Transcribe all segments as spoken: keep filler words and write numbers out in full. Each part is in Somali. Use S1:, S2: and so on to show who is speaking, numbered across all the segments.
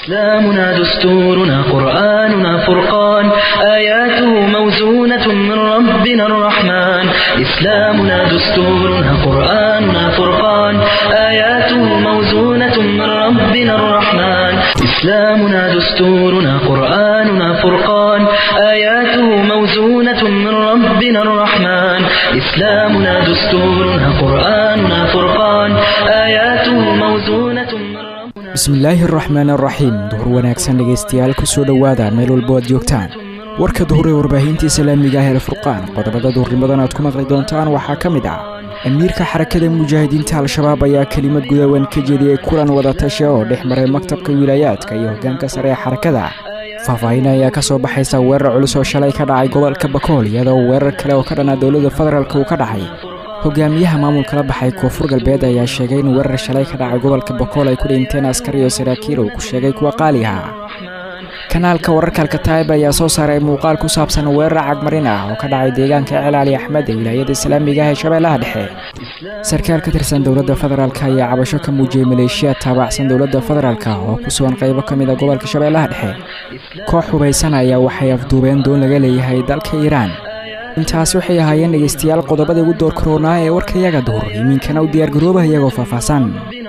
S1: إسلامنا دستورنا قرآننا فرقان آياته موزونة من ربنا الرحمن إسلامنا دستورنا قرآننا فرقان آياته موزونة من ربنا الرحمن إسلامنا دستورنا قرآننا فرقان آياته موزونة من ربنا الرحمن إسلامنا دستورنا قرآننا فرقان آياته موزونة من ربنا
S2: bismillaahi araxmaan araxiim duhur wanaagsan dhegaystayaal ku soo dhowaada meel walbo aad joogtaan warka duhur ee warbaahinta islaamiga ah ee furqaan qodobada duhurnimadan aad ku maqli doontaan waxaa ka mid ah amiirka xarakada mujaahidiinta al-shabaab ayaa kelimad gudawan ka jeediyay kulan wada tashi oo dhex maray maktabka wilayaadka iyo hoggaanka sare ee xarakada faahfaahin ayaa ka soo baxaysa weerar culus oo shalay ka dhacay gobolka bakool iyadoo weerar kale oo ka dhana dowladda federaalka uu ka dhacay hogaamiyaha maamulka la baxay koonfur galbeed ayaa sheegay in weerar shalay ka dhacay gobolka bakool ay ku dhinteen askari iyo saraakiil uu ku sheegay kuwa qaali ah kanaalka wararka alkataib ayaa soo saaray muuqaal ku saabsan weerar cagmarin ah oo ka dhacay deegaanka cilaali axmed ee wilaayada islaamiga ah ee shabeellaha dhexe sarkaal ka tirsan dowladda federaalka ayaa cabasho ka muujiyey maleeshiya taabacsan dowladda federaalka oo ku sugan qaybo ka mid a gobolka shabeellaha dhexe koox hubaysan ayaa waxay afduubeen doon laga leeyahay dalka iiraan intaas waxay ahaayeen dhegaystayaal qodobada ugu door koronaa ee warkayaga duhur iminkana u diyaargarooba iyagoo faahfaahsan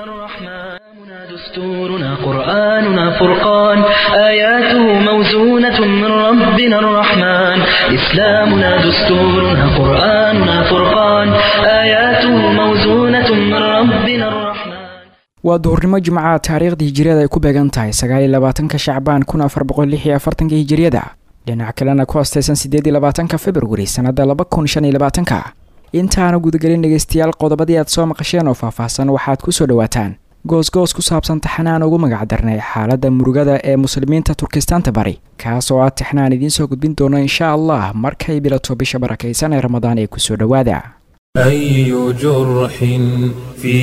S1: دستورنا قرآننا فرقان آياته موزونة من ربنا الرحمن إسلامنا دستورنا قرآننا فرقان آياته موزونة من ربنا الرحمن
S2: waa duhurnimo jimcaha taariikhdii hijriyada ay ku beegan tahay sagaal iyo labaatanka shacbaan kun afar boqol lix iyo afartanka hijriyada dhinaca kalena ku hoostaysan siddeed iyo labaatanka februari sanada laba kun shan iyo labaatanka intaana gudagelin dhegaystayaal qodobadii aad soo maqasheen oo faahfaahsan waxaad ku soo dhawaataan goosgoos ku saabsan taxanaan ugu magac darnay xaaladda murugada ee muslimiinta turkistaanta bari kaas oo aad taxnaan idiin soo gudbin doono insha allah markay bilato bisha barakaysan ee ramadaan ee kusoo dhowaada
S3: أي جرح في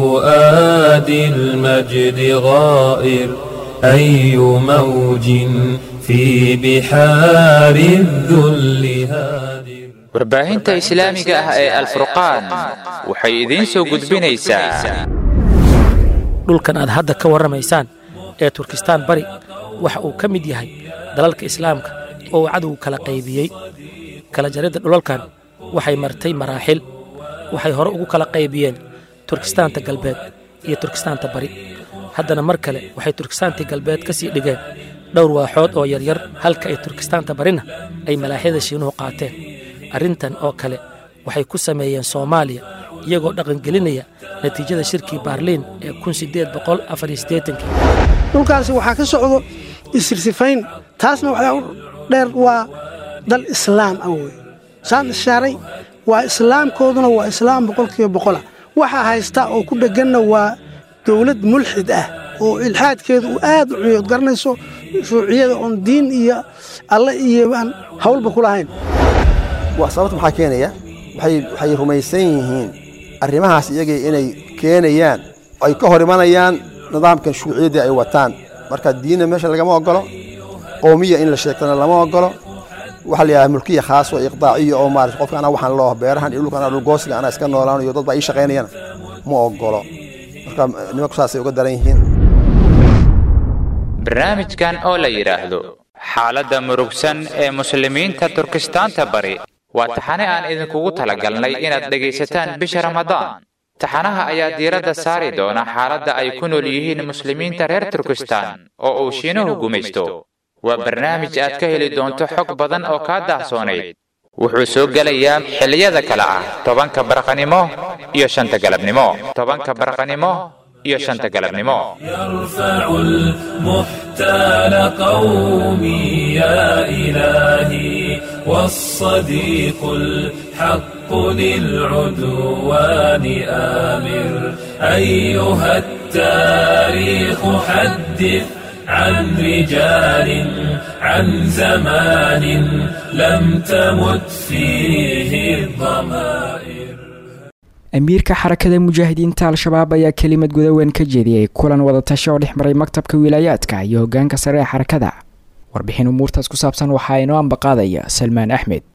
S3: فؤاد المجد غائر أي موج في بحار الذل هادر
S4: warbaahinta islaamiga ah ee alfurqaan waxay idiin soo gudbinaysaa
S5: dhulkan aad hadda ka warramaysaan ee turkistaan bari waxa uu ka mid yahay dalalka islaamka oo uu cadowgu kala qaybiyey kala jaridda dhulalkan waxay martay maraaxil waxay hore ugu kala qaybiyeen turkistaanta galbeed iyo turkistaanta bari haddana mar kale waxay turkistaantii galbeed ka sii dhigeen dhowr waaxood oo yaryar halka ay turkistaanta barina ay malaaxyada shiinuhu qaateen arrintan oo kale waxay ku sameeyeen soomaaliya iyagoo dhaqangelinaya natiijada shirkii baarliin ee kun siddeed boqol afar iyo siddeetankii
S6: dhulkaasi waxaa ka socdo isirsifayn taasna waxaa u dheer waa dal islaam ah wey saan ishaaray waa islaamkooduna waa islaam boqolkiiba boqola waxaa haystaa oo ku dhegganna waa dowlad mulxid ah oo ilxaadkeedu uu aad u cuyood garanayso shuuciyada oon diin iyo alle iyo aan hawlba ku lahayn
S7: sababta maxaa keenaya waxay rumaysan yihiin arrimahaas iyagii inay keenayaan ay ka hor imanayaan nidaamkan shuuciyadii ay wataan marka diinna meesha lagama ogolo qowmiya in la sheegtana lama ogolo waxa la yidhaha mulkiya khaas oo iqdaaciya oo maarata qofka anaa waxaan loo beerahan iyo dhulkan anaa dhulgoosiga anaa iska noolaanayo dad baa ii shaqaynayana ma ogolo marka nimanku saasay uga daran yihiin
S4: barnaamijkan oo la yidhaahdo xaaladda murugsan ee muslimiinta turkistaanta bari waa taxane aan idinkugu talagalnay inaad dhegaysataan bisha ramadaan taxanaha ayaa diiradda saari doona xaaladda ay ku nool yihiin muslimiinta reer turkistaan oo uu shiinuhu gumaysto waa barnaamij aad ka heli doonto xog badan oo kaa daahsoonayd wuxuu soo gelayaa xilliyada kale ah tobanka barqanimo iyo shanta galabnimo tobanka barqanimo iyo shanta galabnimo
S3: يرفع المحتال قومي يا إلهي والصديق الحق للعدوان آمر أيها التاريخ حدث عن رجال عن زمان لم تمت فيه الضمائر
S2: amiirka xarakada mujaahidiinta al-shabaab ayaa kelimad gudawan ka jeediyey kulan wada tashi oo dhex maray maktabka wilaayaadka iyo hoggaanka sare ee xarakada warbixin umuurtaas ku saabsan waxaa inoo ambaqaadaya salmaan axmed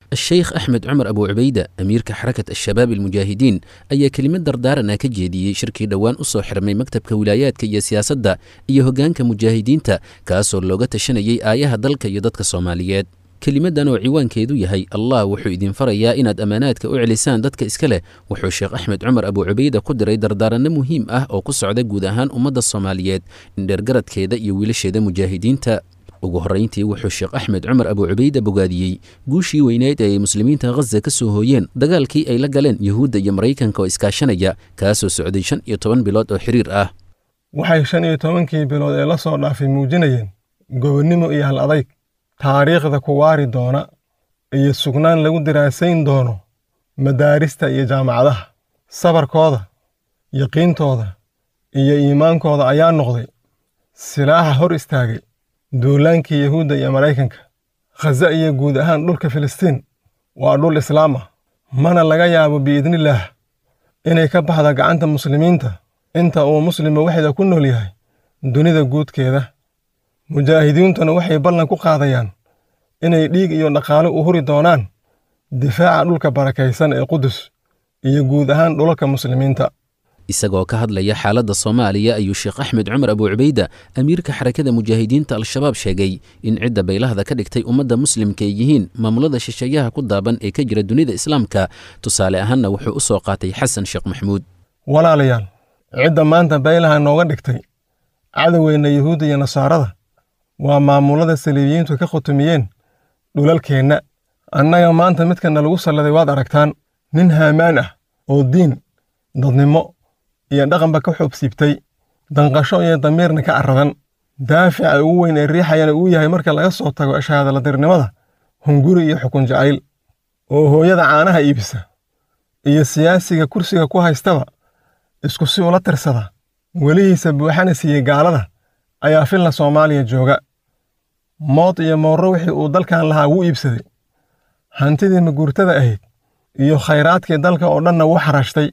S8: الشيخ أحمد عمر أبو عبيدة أمير كحركة الشباب المجاهدين أي كلمة دردارنا كجيدي شركي دوان أصو حرمي مكتب كولايات كي سياسة دا إيهوغان كمجاهدين تا كاسور لوغة الشنيي آيها دلك يددك الصوماليات كلمة وعوان كيدو يهي الله وحو إذن فريا إناد أمانات كأعلسان دادك إسكاله وحو الشيخ أحمد عمر أبو عبيدة قدر دردارنا مهم أه أو قصع دا قودهان أمد الصوماليات إن درقرد كيدا يويلش دا مجاهدين تا ugu horeyntii wuxuu sheekh axmed cumar abu cubayde bogaadiyey guushii weyneyd ee ay muslimiinta ghaza ka soo hooyeen dagaalkii ay la galeen yuhuudda iyo maraykanka oo iskaashanaya kaasoo socday shan iyo toban bilood oo xiriir ah
S9: waxay shan iyo tobankii bilood ee la soo dhaafay muujinayeen gobonnimo iyo hal adayg taariikhda ku waari doona iyo sugnaan lagu diraasayn doono madaarista iyo jaamacadaha sabarkooda yaqiintooda iyo iimaankooda ayaa noqday silaaxa hor istaagay duulaankii yahuudda iyo maraykanka khaza iyo guud ahaan dhulka filistiin waa dhul islaam ah mana laga yaabo biidnillaah inay ka baxda gacanta muslimiinta inta uu muslima waxda ku nool yahay dunida guudkeeda mujaahidiintuna waxay ballan ku qaadayaan inay dhiig iyo dhaqaale u huri doonaan difaaca dhulka barakaysan ee qudus iyo guud ahaan dhulalka muslimiinta
S8: isagoo ka hadlaya xaaladda Soomaaliya ayuu Sheekh Axmed Cumar Abu Cubayda amiirka xarakada mujaahidiinta al-shabaab sheegay in cidda beylahda ka dhigtay ummadda muslimka ay yihiin maamulada shisheeyaha ku daaban ee ka jira dunida islaamka tusaale ahaanna wuxuu u soo qaatay Xasan Sheekh Maxmuud
S9: walaalayaal cidda maanta beylaha nooga dhigtay cadaweyna yahuud iyo nasaarada waa maamulada saliibiyiintu ka khutumiyeen dhulalkeenna annaga maanta midkana lagu salladay waad aragtaan nin haamaan ah oo diin dadnimo iyo dhaqanba ka xoobsiibtay danqasho iyo damiirna ka aradan daafica ugu weyn ee riixayana uu yahay marka laga soo tago shahaadada dirnimada hunguri iyo xukun jacayl oo hooyada caanaha iibisa iyo siyaasiga kursiga ku haystaba isku si ula tirsada welihiisa buuxana siiyey gaalada ayaa filna Soomaaliya jooga mood iyo moorro wixii uu dalkan lahaa wuu iibsaday hantidii maguurtada ahayd iyo khayraadkii dalka oo dhanna wuu xaraashtay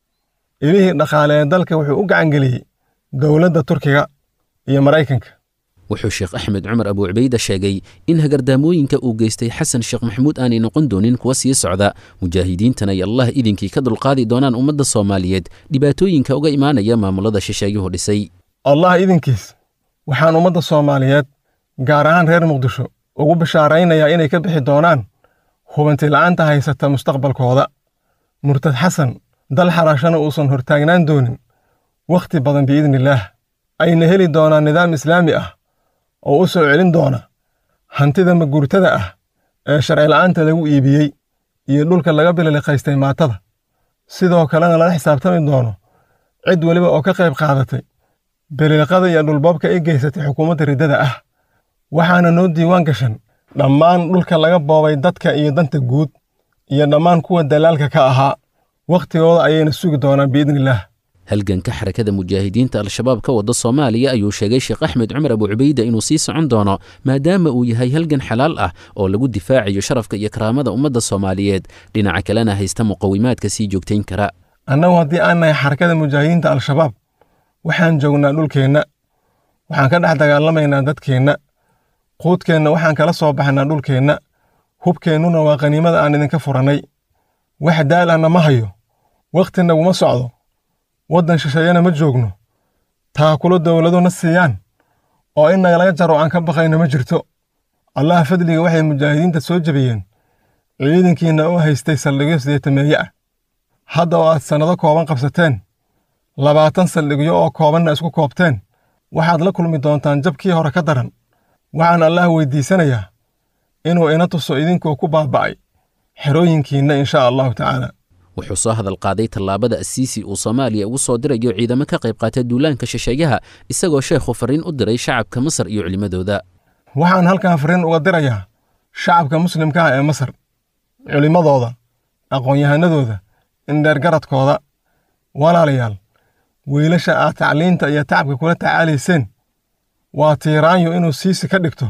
S9: ilihii dhaqaale ee dalka wuxuu u gacan geliyey dowladda Turkiga iyo Maraykanka
S8: wuxuu Sheekh Axmed Cumar Abu Cubayda sheegay in hagardaamooyinka uu geystay Xasan Sheekh Maxmuud aanay noqon doonin kuwa sii socda mujaahidiintana ay Allah idinkii ka dulqaadi doonaan ummadda Soomaaliyeed dhibaatooyinka uga imaanaya maamulada shisheeyuhu dhisay
S9: Allah idinkiis waxaan ummadda Soomaaliyeed gaar ahaan reer Muqdisho ugu bishaaraynayaa inay ka bixi doonaan hubanti la'aanta haysata mustaqbalkooda murtad Xasan dal xaraashana uusan hortaagnaan doonin waqti badan biidnillaah ayna heli doonaan nidaam islaami ah oo u soo celin doona hantida maguurtada ah ee sharci la'aanta lagu iibiyey iyo dhulka laga bililiqaystay maatada sidoo kalena lala xisaabtami doono cid waliba oo ka qayb qaadatay bililiqada iyo dhulboobka ay geysatay xukuumadda riddada ah waxaana noo diiwaan gashan dhammaan dhulka laga boobay dadka iyo danta guud iyo dhammaan kuwa dalaalka ka ahaa waqtigooda ayayna sugi doonaan biidnillaah
S8: halganka xarakada mujaahidiinta al-shabaab ka wada Soomaaliya ayuu sheegay Sheekh Axmed Cumar Abu Cubayda inuu sii socon doono maadaama uu yahay halgan xalaal ah oo lagu difaaciyo sharafka iyo karaamada ummadda Soomaaliyeed dhinaca kalena haysta muqawimaadka sii joogtayn kara
S9: annagu haddii aan nahay xarakada mujaahidiinta al-shabaab waxaan joognaa dhulkeenna waxaan ka dhex dagaalamaynaa dadkeenna quudkeenna waxaan kala soo baxnaa dhulkeenna hubkeennuna waa qaniimada aan idinka furannay wax daal ahna ma hayo waqti naguma socdo waddan shisheeyana ma joogno taakulo dowladuna siiyaan oo in nagalaga jaro aan ka baqayno ma jirto allah fadliga waxay mujaahidiinta soo jabiyeen ciidankiina oo haystay saldhigyo sideetameeye ah hadda oo aad sannado kooban qabsateen labaatan saldhigyo oo koobanna isku koobteen waxaad la kulmi doontaan jabkii hore ka daran waxaan allah weydiisanayaa inuu ina tuso idinkoo ku baaba'ay xerooyinkiinna insha allahu tacaala
S8: wuxuu soo hadal qaaday tallaabada Asiisi uu Soomaaliya ugu soo dirayo ciidamo ka qayb qaata duulaanka shisheeyaha isagoo sheekhu fariin u diray shacabka Masar iyo culimadooda
S9: waxaan halkan fariin uga dirayaa shacabka muslimka ah ee Masar culimadooda aqoon-yahanadooda indheer garadkooda walaalayaal wiilasha aad tacliinta iyo tacabka kula tacaalayseen waa tiiraanyo inuu Siisi ka dhigto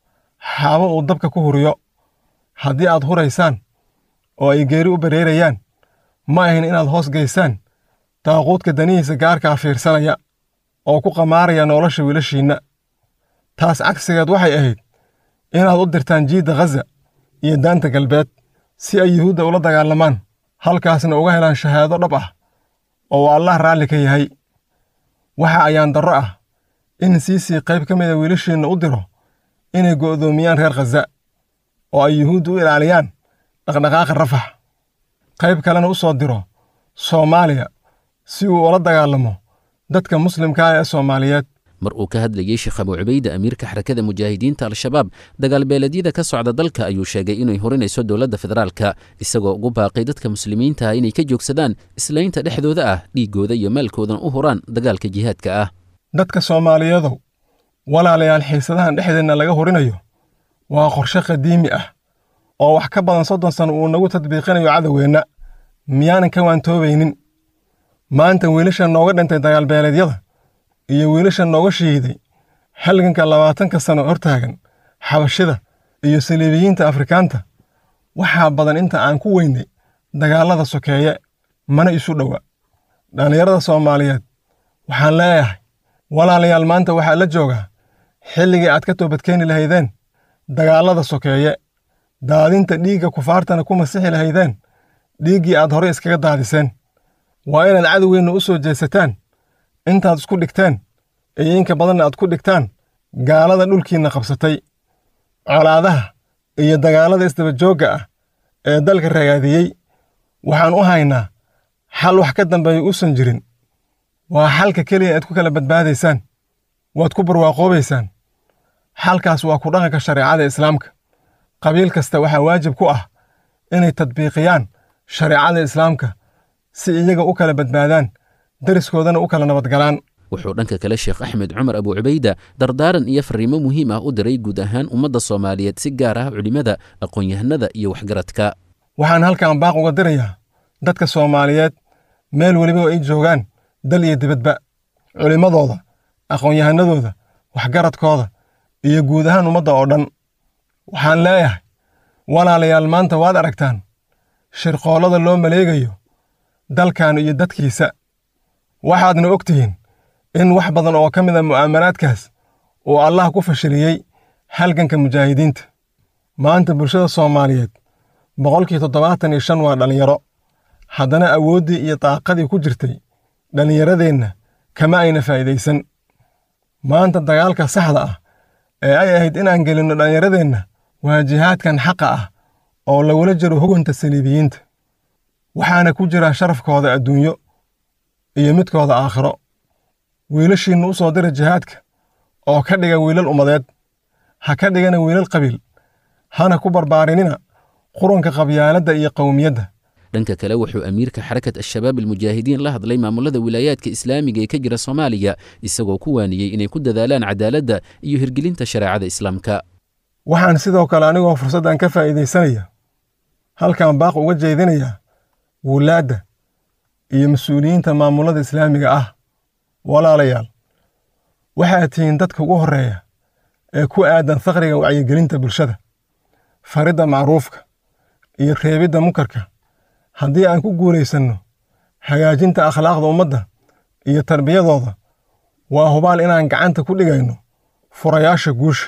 S9: xaabo uu dabka ku huriyo haddii aad huraysaan oo ay geeri u bareerayaan ma ahin inaad hoos geysaan taaquudka danihiisa gaarkaa fiirsanaya oo ku qamaaraya nolosha wiilashiinna taas cagsigeed waxay ahayd inaad u dirtaan jiidda Ghaza iyo daanta galbeed si ay yuhuudda ula dagaalamaan halkaasna uga helaan shahaado dhab ah oo allah raalli ka yahay. waxa ayaan darro ah in siisii qayb ka mida wiilashiinna u diro inay go'doomiyaan reer khaza oo ay yuhuuddu u ilaaliyaan dhaqdhaqaaqa rafax, qayb kalena u soo diro soomaaliya si uu ula dagaalamo dadka muslimka ah ee Soomaaliyeed.
S8: mar uu ka hadlayay Sheekh Abu Cubayda amiirka xarakada mujaahidiinta al-shabaab dagaal beeleedyada ka socda dalka ayuu sheegay inay horinayso dowladda federaalka, isagoo ugu baaqay dadka muslimiinta ah inay ka joogsadaan islaynta dhexdooda ah, dhiigooda iyo maalkoodana u huraan dagaalka jihaadka ah.
S9: dadka Soomaaliyeedow, walaalayaal xiisadahan dhexdeedna laga horinayo waa qorshe qadiimi ah oo wax ka badan soddon sano uu nagu tadbiiqinayo cadaweenna. miyaanan ka waantoobaynin? maanta wiilasha nooga dhintay dagaal beeleedyada iyo wiilasha nooga shiiday halganka labaatanka sano hortaagan xabashida iyo saliibiyiinta Afrikaanta waxaa badan inta aan ku weynay dagaalada sokeeye, mana isu dhowa. dhallinyarada Soomaaliyeed waxaan leeyahay, walaalayaal, maanta waxaa la joogaa xilligii aad ka toobadkeeni lahaydeen dagaalada sokeeye, daadinta dhiigga kufaartana ku masixi lahaydeen dhiiggii aad hore iskaga daadiseen. waa inaad cadowgeenna u soo jeesataan intaad isku dhigteen iyo inka badanna aad ku dhigtaan gaalada dhulkiinna qabsatay. colaadaha iyo dagaalada isdabajoogga ah ee dalka ragaadiyey waxaan u haynaa xal wax ka dambeeya uusan jirin. waa xalka keliya aad ku kala badbaadaysaan, waad ku barwaaqoobaysaan. xalkaas waa ku dhaqanka shareecada islaamka. qabiil kasta waxaa waajib ku ah inay tadbiiqiyaan shareecada islaamka si iyaga u kala badbaadaan, dariskoodana u kala nabadgalaan.
S8: wuxuu dhanka kale Sheekh Axmed Cumar Abu Cubayda dardaaran iyo fariimo muhiim ah u diray guud ahaan ummadda Soomaaliyeed, si gaar ah culimada, aqoon-yahanada iyo waxgaradka.
S9: waxaan halkan baaq uga dirayaa dadka Soomaaliyeed meel weliba oo ay joogaan, dal iyo dibadba, culimadooda, aqoon-yahanadooda, waxgaradkooda iyo guud ahaan ummadda oo dhan. waxaan leeyahay, walaalayaal, maanta waad aragtaan shirqoollada loo maleegayo dalkan iyo dadkiisa. waxaadna og tihiin in wax badan oo ka mid a mu'aamaraadkaas uu allah ku fashiliyey halganka mujaahidiinta. maanta bulshada Soomaaliyeed boqolkii toddobaatan iyo shan waa dhallinyaro, haddana awooddii iyo daaqadii ku jirtay dhallinyaradeenna kama ayna faa'iidaysan. maanta dagaalka saxda ah ee ay ahayd inaan gelinno dhallinyaradeenna waa jihaadkan xaqa ah oo lagula jiro hugunta saliibiyiinta, waxaana ku jira sharafkooda adduunyo iyo midkooda aakhiro. wiilashiinna u soo dira jihaadka oo ka dhiga wiilal ummadeed, ha ka dhigana wiilal qabiil, hana ku barbaarinina qurunka qabyaaladda iyo qowmiyadda.
S8: dhanka kale wuxuu amiirka xarakat al-shabaab al-mujaahidiin la hadlay maamulada wilaayaadka islaamiga ee ka jira Soomaaliya, isagoo ku waaniyey inay ku dadaalaan cadaaladda iyo hirgelinta shareecada islaamka.
S9: waxaan sidoo kale anigoo fursaddan ka faa'iidaysanaya halkan baaq uga jeedinayaa wulaadda iyo mas-uuliyiinta maamulada islaamiga ah. walaalayaal, waxaad tihiin dadka ugu horreeya ee ku aadan faqriga wacyigelinta bulshada, faridda macruufka iyo reebidda munkarka. haddii aan ku guulaysanno hagaajinta akhlaaqda ummadda iyo tarbiyadooda, waa hubaal inaan gacanta ku dhigayno furayaasha guusha.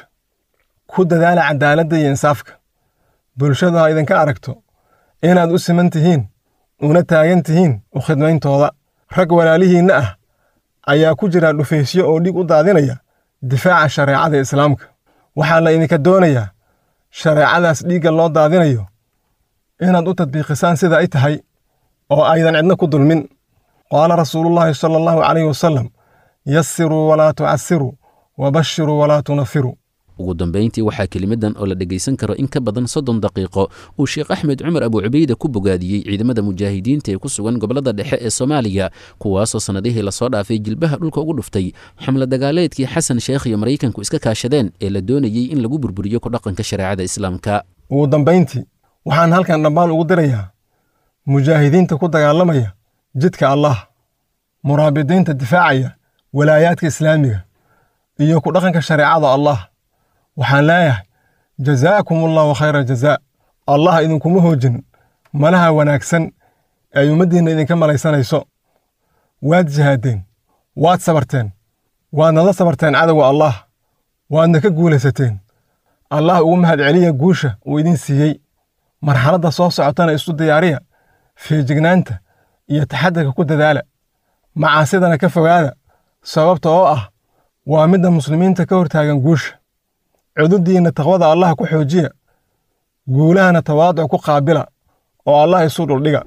S9: ku dadaala cadaaladda iyo insaafka. bulshadu ha idinka aragto inaad u siman tihiin una taagan tihiin u khidmayntooda. rag walaalihiinna ah ayaa ku jira dhufaysyo oo dhig u daadinaya difaaca shareecada islaamka. waxaa la idinka doonayaa shareecadaas dhiigga loo daadinayo inaad u tadbiiqisaan sida ay tahay oo aydan cidna ku dulmin. qaala rasuulullaahi sala allahu calayhi wasalam, yassiruu walaa tucassiruu wabashiruu walaa tunafiruu.
S8: ugu dambayntii waxaa kelimadan oo la dhegaysan karo in ka badan soddon daqiiqo uu Sheekh Axmed Cumar Abu Cubayda ku bogaadiyey ciidamada mujaahidiinta ee ku sugan gobolada dhexe ee Soomaaliya, kuwaasoo sanadihii lasoo dhaafay jilbaha dhulka ugu dhuftay xamla dagaaleedkii Xasan Sheekh iyo Maraykanku iska kaashadeen ee la doonayey in lagu burburiyo ku dhaqanka shareecada islaamka.
S9: ugu dambayntii waxaan halkan dhammaan ugu dirayaa mujaahidiinta ku dagaalamaya jidka Allah, muraabidiinta difaacaya walaayaadka islaamiga iyo ku dhaqanka shareecada Allah. waxaan leeyahay, jazaakum allahu khayra jazaa. allah idinkuma hoojin malaha wanaagsan ay ummaddiinna idinka malaysanayso. waad jihaadeen, waad sabarteen, waadna la sabarteen cadowga allah, waadna ka guulaysateen. allah ugu mahad celiya guusha uu idin siiyey. marxaladda soo socotana isu diyaariya feejignaanta iyo taxadarka ku dadaala macaasidana ka fogaada sababta oo ah waa midda muslimiinta ka hortaagan guusha cududdiinna taqwada allah ku xoojiya guulahana tawaaduc ku qaabila oo allah isu dhuldhiga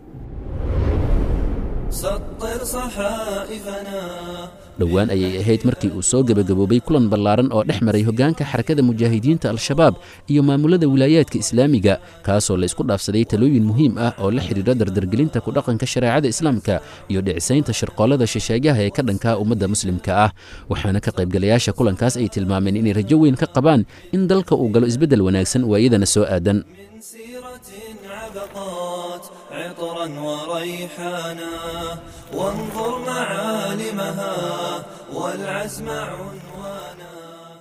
S8: dhowaan ayay ahayd markii uu soo gebagaboobay kulan ballaaran oo dhex maray hoggaanka xarakada mujaahidiinta al-shabaab iyo maamulada wilaayaadka islaamiga kaasoo la isku dhaafsaday talooyin muhiim ah oo la xidhiidha dardargelinta ku dhaqanka shareecada islaamka iyo dhicisaynta shirqoollada shisheegaha ee ka dhanka ummadda muslimka ah waxaana ka qaybgalayaasha kulankaas ay tilmaameen inay rajo weyn ka qabaan in dalka uu galo isbeddel wanaagsan waayadana soo aadan
S10: عطرا وريحانا وانظر معالمها والعزم عنوانا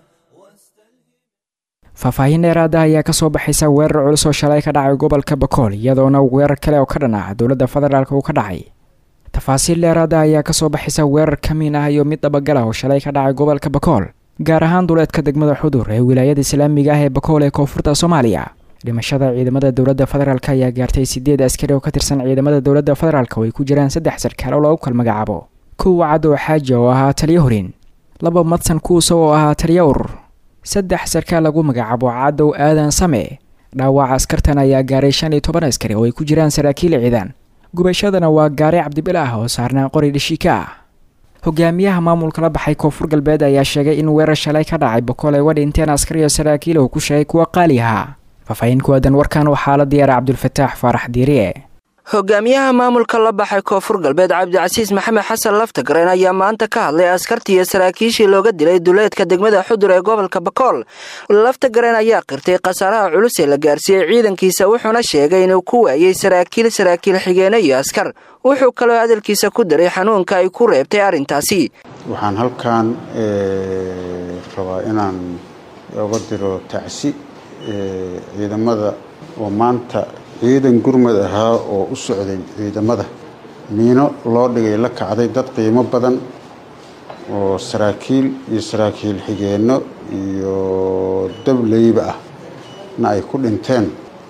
S2: faahfaahin dheeraada ayaa ka soo baxaysa weerar culus oo shalay ka dhacay gobolka bakool iyadoona weerar kale oo ka dhan ah dowladda federaalk uu ka dhacay tafaasiil dheeraada ayaa ka soo baxaysa weerar ka miin ah iyo mid dabagala oo shalay ka dhacay gobolka bakool gaar ahaan duleedka degmada xudur ee wilaayada islaamiga ah ee bakool ee koonfurta soomaaliya dhimashada ciidamada dowladda federaalk ayaa gaartay sideed askari oo ka tirsan ciidamada dowladda federaalk oo ay ku jiraan saddex sarkaal oo lagu kala magacaabo kow cad oo xaaji oo ahaa taliyo horin laba madsan kuusa oo ahaa taliyo urur saddex sarkaal lagu magacaabo cadow aadan same dhaawaca askartan ayaa gaaray shan iyo toban askari oo ay ku jiraan saraakiil ciidan gubashadana waa gaari cabdibilaah oo saarnaa qori dhishika ah hogaamiyaha maamulka la baxay koonfur galbeed ayaa sheegay in weerar shalay ka dhacay bakool ay wadhinteen askari iyo saraakiil oo ku sheegay kuwa qaali ahaa faahfaahin ku aadan warkan waxaa la diyaaray cabdulfataax faarax diiriye
S11: hogaamiyaha maamulka la baxay koonfur galbeed cabdicasiis maxamed xasan laftagareen ayaa maanta ka hadlay askartii iyo saraakiishii looga dilay duleedka degmada xudur ee gobolka bakool laftagareen ayaa qirtay khasaaraha culus ee la gaarsiiyey ciidankiisa wuxuuna sheegay inuu ku waayey saraakiil saraakiil xigeene iyo askar wuxuu kaloo hadalkiisa ku daray xanuunka ay ku reebtay arrintaasi
S12: waxaan halkan rabaa inaan uga diro tacsi ciidamada oo maanta ciidan gurmad ahaa oo u socday ciidamada miino loo dhigay la kacday dad qiimo badan oo saraakiil iyo saraakiil xigeenno iyo dableyba ah na ay ku dhinteen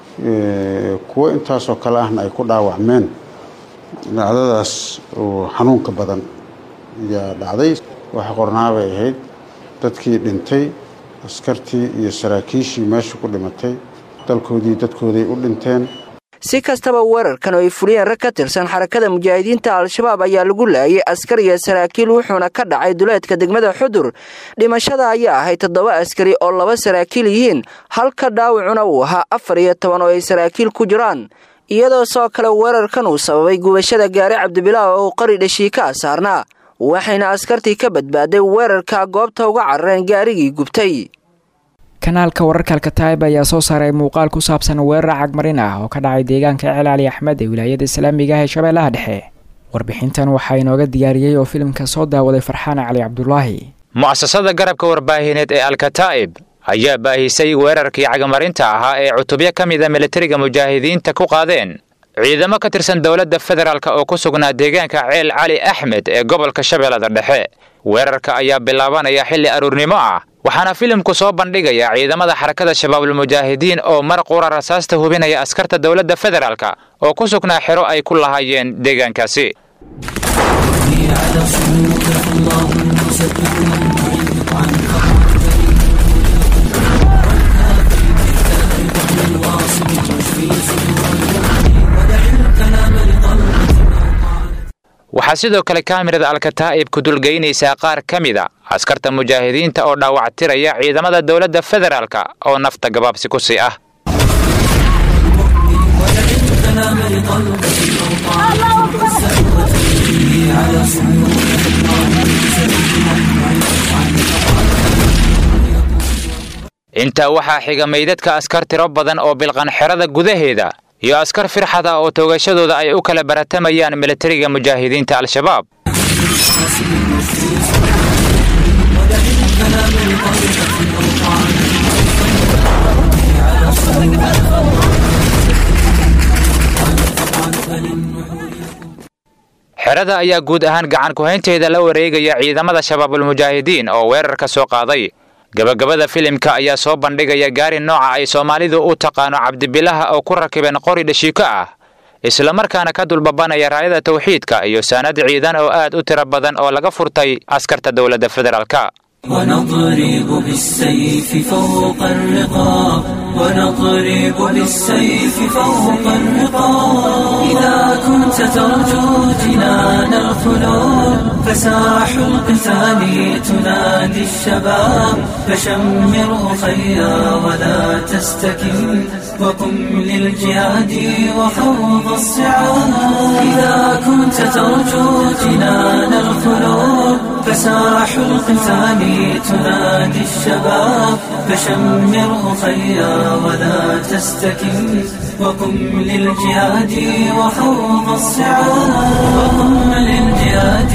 S12: kuwo intaasoo kale ahna ay ku dhaawacmeen dhacdadaas oo xanuunka badan ayaa dhacday waxa qornaabay ahayd dadkii dhintay askartii iyo saraakiishii meesha ku dhimatay dalkoodii dadkooday u dhinteen
S11: si kastaba weerarkan oo ay fuliyeen rag ka tirsan xarakada mujaahidiinta al-shabaab ayaa lagu laayay askar iyo saraakiil wuxuuna ka dhacay duleedka degmada xudur dhimashada ayaa ahayd toddoba askari oo laba saraakiil yihiin halka dhaawacuna uu ahaa afar iyo toban oo ay saraakiil ku jiraan iyadoo soo kale weerarkan uu sababay gubashada gaari cabdibilaah oo qari dhashiika saarnaa waxayna askartii ka badbaaday weerarka goobta uga carareen gaarigii gubtay
S2: kanaalka wararka alkataib ayaa soo saaray muuqaal ku saabsan weerar cagmarin ah oo ka dhacay deegaanka ceel cali axmed ee wilaayada islaamiga ah ee shabeellaha dhexe warbixintan waxaa inooga diyaariyey oo filimka soo daawaday farxaan cali cabdulaahi
S4: mu'asasada garabka warbaahineed ee alkataib ayaa baahisay weerarkii cagmarinta ahaa ee cutubyo ka mida militariga mujaahidiinta ku qaadeen ciidamo ka tirsan dowladda federaalk oo ku sugnaa deegaanka ceel cali axmed ee gobolka shabeellada dhexe weerarka ayaa bilaabanaya xilli aruurnimo ah waxaana filimku soo bandhigaya ciidamada xarakada shabaabul mujaahidiin oo mar qura rasaasta hubinaya askarta dowladda federaalk oo ku sugnaa xero ay ku lahaayeen deegaankaasi waxaa sidoo kale kaamirada alkataa'ib ku dulgeynaysaa qaar ka mida askarta mujaahidiinta oo dhaawactiraya ciidamada dowladda federaalk oo nafta gabaabsi ku sii ah intaa waxaa xiga meydadka askar tiro badan oo bilqan xerada gudaheeda iyo askar firxad ah oo toogashadooda ay u kala baratamayaan militariga mujaahidiinta al-shabaab xerada ayaa guud ahaan gacan ku haynteeda la wareegaya ciidamada shabaabul mujaahidiin oo weerar ka soo qaaday gabagabada filimka ayaa soo bandhigaya gaari nooca ay soomaalidu u taqaano cabdibilaha oo ku rakibeen qori dhashiiko ah isla markaana ka dulbabanaya raayada tawxiidka iyo saanad ciidan oo aad u tiro badan oo laga furtay askarta dowladda federaalka.
S10: ونضرب بالسيف فوق الرقاب ونضرب بالسيف فوق الرقاب إذا كنت ترجو جنان الخلود فساح القتال تنادي الشباب فشمره خيا ولا تستكن وقم للجهاد وحوض الصعاب إذا كنت ترجو جنان الخلود فساح القتال تنادي الشباب فشمره خيا ولا تستكن وقم للجهاد وحوض الصعاب وقم للجهاد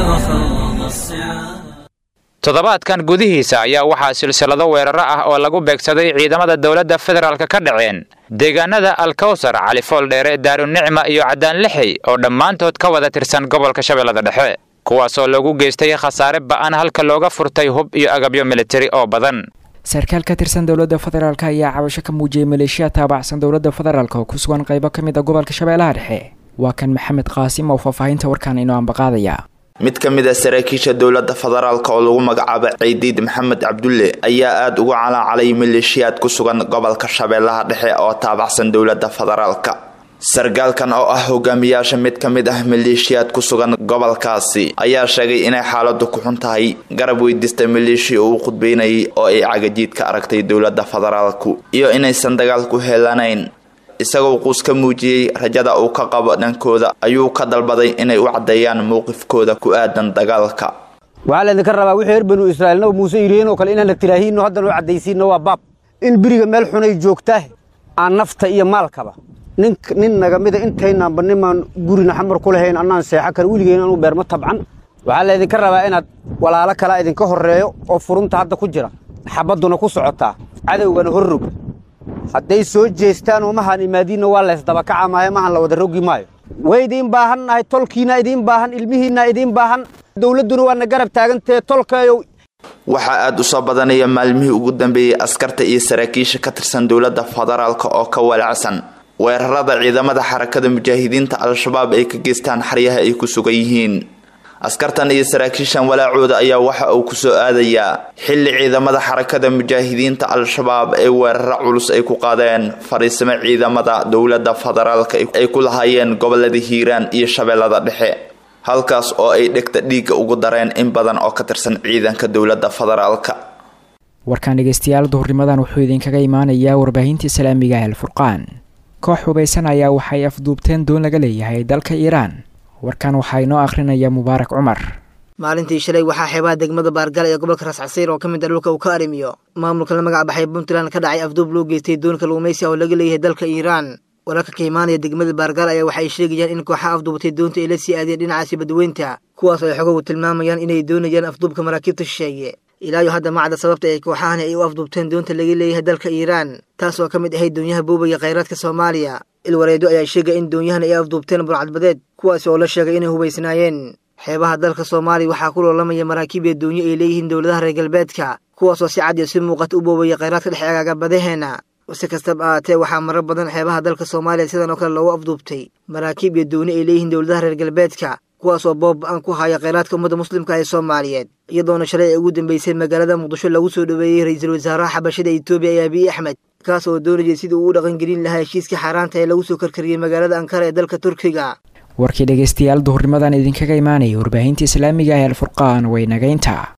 S10: وحوض الصعاب.
S4: toddobaadkan gudihiisa ayaa waxaa silsilado weeraro ah oo lagu beegsaday ciidamada dowladda federaalka ka dhaceen deegaanada Alkawsar, Cali Fooldheere, Daarunicma iyo Cadaan Lixi oo dhammaantood ka wada tirsan gobolka Shabeellada Dhexe, kuwaas oo lagu geystay khasaare ba'an halka looga furtay hub iyo agabyo militari oo badan.
S2: sarkaal ka tirsan dowladda federaalka ayaa cabasho ka muujiyay maleeshiya taabacsan dowladda federaalka oo ku sugan qaybo ka mid ah gobolka Shabeellaha Dhexe. waa kan Maxamed Qaasim oo faahfaahinta warkan inoo ambaqaadaya.
S13: mid ka mid ah saraakiisha dowladda federaalka oo lagu magacaabo Ciidiid Maxamed Cabdulle ayaa aad ugu calaacalay maleeshiyaad ku sugan gobolka Shabeellaha Dhexe oo taabacsan dowladda federaalka. sargaalkan oo ah hogaamiyaasha mid ka mid ah maleeshiyaad ku sugan gobolkaasi ayaa sheegay inay xaaladdu ku xun tahay garab weydiistay maleeshiya uu khudbeynayay oo ay cagajiid ka aragtay dowladda federaalku iyo inaysan dagaal ku helanayn. isagoo quus ka muujiyay rajada uu ka qabo dhankooda ayuu ka dalbaday inay u cadeeyaan mowqifkooda ku aadan dagaalka.
S14: waxaa laydinka rabaa wixii reer banu israa'iilna muuse yireen oo kale inaan la tiraahiino haddana u cadaysiino waa baab in biriga meel xun ay joogtaa aan nafta iyo maalkaba nin nin naga mid intayna banimaan gurina xamar ku lahayn annaan seexa kale wiligeena uu beerma tabcan. waxaa laydinka rabaa inaad walaalo kale idinka horeeyo oo furunta hadda ku jira xabaduna ku socotaa cadawgana horrog hadday soo jeestaan oo mahan imaadiina waa lees daba kaca maayo mahan la wada rogi maayo. way idin baahannahay tolkiina idin baahan ilmihiina idin baahan dawladuna waa garab taagantee tolkayo.
S13: waxaa aad u soo badanaya maalmihii ugu dambeeyay askarta iyo saraakiisha ka tirsan dowladda federaalka oo ka walacsan weerarada ciidamada xarakada mujaahidiinta al-shabaab ay ka geystaan xaryaha ay ku sugan yihiin. askartan iyo saraakiishan walaacooda ayaa waxa uu ku soo aadayaa xilli ciidamada xarakada mujaahidiinta al-shabaab ay weeraro culus ay ku qaadeen fariisimo ciidamada dowladda federaalka ay ku lahaayeen gobolada Hiiraan iyo Shabeellada Dhexe, halkaas oo ay dhegta dhiiga ugu dareen in badan oo ka tirsan ciidanka dowladda federaalka.
S2: warkaan dhegeystayaal duhurnimadan wuxuu idinkaga imaanayaa warbaahinta islaamiga ee Al-Furqaan. koox hubeysan ayaa waxay afduubteen doon laga leeyahay dalka Iiraan. warkan waxaa inoo akhrinaya Mubaarak Cumar.
S15: maalintii shalay waxaa xeebaha degmada Baargal ee gobolka Ras Casiir oo ka mid ah dhulka uu ka arrimiyo maamulka la magac baxay Puntland ka dhacay afduub loo geystay doon kalluumaysi oo laga leeyahay dalka Iiraan. wararka ka imaanaya degmada Baargal ayaa waxay sheegayaan in kooxaha afduubtay doonta ay la sii aadeen dhinacaasi badweynta, kuwaas oo ay xogo tilmaamayaan inay doonayaan afduubka maraakiibta shisheeye. ilaa hadda ma cadda sababta ay kooxahani ay u afduubteen doonta laga leeyahay dalka Iiraan, taas oo ka mid ahayd doonyaha boobaya kheyraadka Soomaaliya. ilwareedo ayaa sheegay in doonyahan ay afduubteen burcadbadeed, kuwaas oo la sheegay inay hubaysnaayeen. xeebaha dalka Soomaaliya waxaa ku loolamaya maraakiib iyo doonyo ay leeyihiin dowladaha reer galbeedka, kuwaas oo si cad iyo si muuqata u boobaya kheyraadka dhex eegaaga badaheena. si kastaba ahaatee waxaa marar badan xeebaha dalka Soomaaliya sidan oo kale loogu afduubtay maraakiib iyo doonyo ay leeyihiin dowladaha reer galbeedka, kuwaas oo boob aan ku haya kheyraadka ummadda muslimka ee Soomaaliyeed. iyadoona shalay ay ugu dambeysay magaalada Muqdisho lagu soo dhaweeyay ra'iisul wasaaraha xabashada Itoobiya Abiy Ahmed, kaas oo doonayay sidii uu u dhaqan gelin lahaa heshiiska xaaraanta ee lagu soo karkariyay magaalada Ankara ee dalka Turkiga.
S2: warkii dhegeystayaal duhurnimadan idinkaga imaanaya warbaahinta islaamiga ee Al-Furqaan way nageynta.